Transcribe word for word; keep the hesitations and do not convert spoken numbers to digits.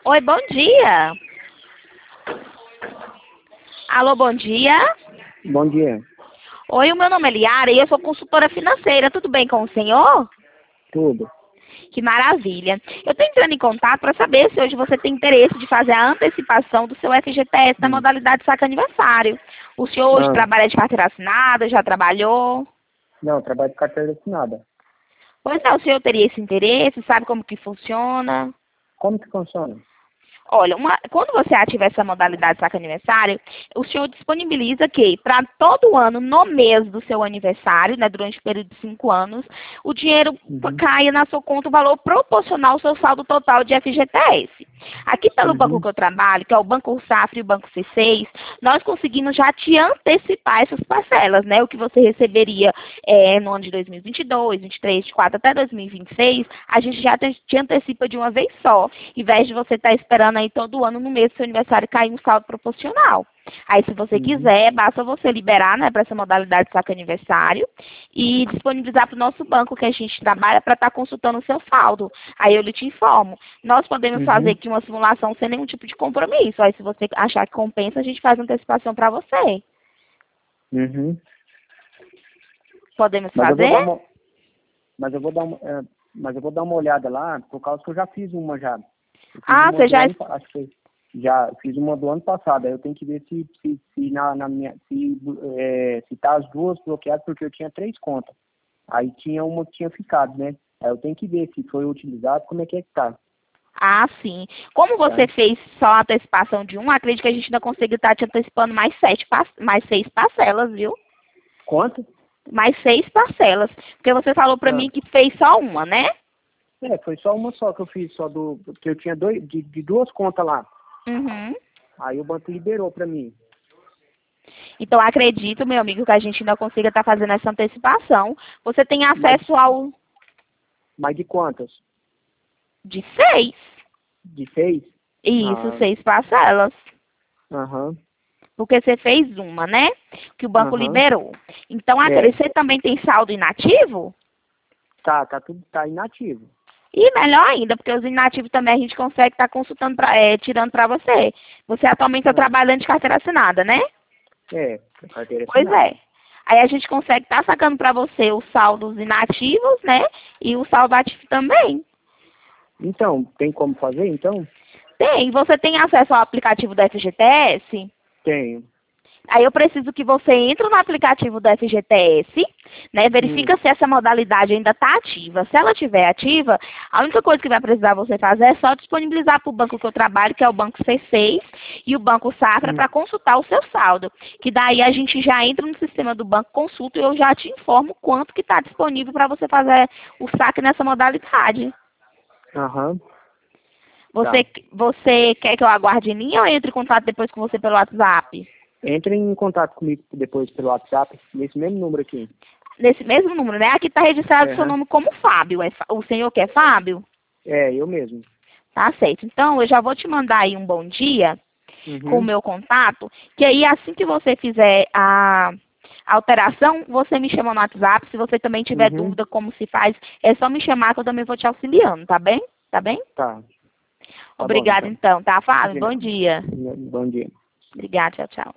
Oi, bom dia. Alô, bom dia. Bom dia. Oi, o meu nome é Liara e eu sou consultora financeira. Tudo bem com o senhor? Tudo. Que maravilha. Eu estou entrando em contato para saber se hoje você tem interesse de fazer a antecipação do seu F G T S na Hum. modalidade saque aniversário. O senhor hoje Ah, trabalha de carteira assinada, já trabalhou? não, trabalho de carteira assinada. Pois é, o senhor teria esse interesse, sabe como que funciona? Como que funciona? Olha, uma- quando você ativa essa modalidade saque aniversário, o senhor disponibiliza que para todo ano, no mês do seu aniversário, né, durante o período de cinco anos, o dinheiro p- Uhum. caia na sua conta o valor proporcional ao seu saldo total de F G T S. Aqui pelo banco Uhum. que eu trabalho, que é o Banco Safra e o Banco C seis, nós conseguimos já te antecipar essas parcelas, né? O que você receberia é, no ano de dois mil e vinte e dois, vinte e três, vinte e quatro até dois mil e vinte e seis, a gente já te, te antecipa de uma vez só, em vez de você estar esperando aí todo ano no mês do seu aniversário cair um saldo proporcional. Aí, se você Uhum. quiser, basta você liberar, né, para essa modalidade de saque aniversário e disponibilizar para o nosso banco que a gente trabalha para estar consultando o seu saldo. Aí eu lhe te informo. Nós podemos fazer Uhum. aqui uma simulação sem nenhum tipo de compromisso. Aí, se você achar que compensa, a gente faz antecipação para você. Uhum. Podemos Mas eu vou dar fazer? uma, mas eu vou dar uma, é, mas eu vou dar uma olhada lá, por causa que eu já fiz uma já. Eu fiz Ah, uma você do já... ano, pa- acho que foi- já fiz uma do ano passado. Aí eu tenho que ver se se, se na, na minha se é, se tá as duas bloqueadas, porque eu tinha três contas. Aí tinha uma que tinha ficado, né? Aí eu tenho que ver se foi utilizado, como é que é que tá, Ah, sim. Como tá? você fez só a antecipação de um, acredito que a gente ainda consegue estar te antecipando mais sete, par- mais seis parcelas, viu? Quanto? Mais seis parcelas. Porque você falou pra Ah. mim que fez só uma, né? É, foi só uma só que eu fiz, só do. Porque eu tinha dois, de, de duas contas lá. Uhum. Aí o banco liberou pra mim. Então, acredito, meu amigo, que a gente ainda consiga estar fazendo essa antecipação. Você tem Mas, acesso ao mas de quantas? de seis. De seis? Isso, Ah, seis parcelas. aham, Porque você fez uma, né? Que o banco aham. liberou. Então, É, acre- você também tem saldo inativo? tá, tá tudo, tá inativo. E melhor ainda, porque os inativos também a gente consegue estar consultando, pra, é, tirando para você. Você atualmente está Ah, trabalhando de carteira assinada, né? é, carteira Pois assinada. é. Aí a gente consegue estar sacando para você os saldos inativos, né? E o saldo ativo também. Então, tem como fazer, então? Tem. Você tem acesso ao aplicativo do F G T S? Tenho. Aí eu preciso que você entre no aplicativo do F G T S, né? Hum, Verifica se essa modalidade ainda está ativa. Se ela estiver ativa, a única coisa que vai precisar você fazer é só disponibilizar para o banco que eu trabalho, que é o Banco C seis e o Banco Safra, hum, para consultar o seu saldo. Que daí a gente já entra no sistema do banco, consulta e eu já te informo quanto que está disponível para você fazer o saque nessa modalidade. aham, tá. Você, você quer que eu aguarde em linha ou entre em contato depois com você pelo WhatsApp? Entre em contato comigo depois pelo WhatsApp, nesse mesmo número aqui. Nesse mesmo número, né? Aqui está registrado o seu Aham. nome como Fábio. É, Fá- o senhor que é Fábio? É, eu mesmo. Tá certo. Então, eu já vou te mandar aí um bom dia com o Uhum, meu contato, que aí assim que você fizer a alteração, você me chama no WhatsApp. Se você também tiver uhum, dúvida como se faz, é só me chamar que eu também vou te auxiliando, tá bem? Tá bem? tá. Tá bom, Obrigada então. então, tá, Fábio? De Bom nada. dia. Bom dia. Obrigada, tchau, tchau.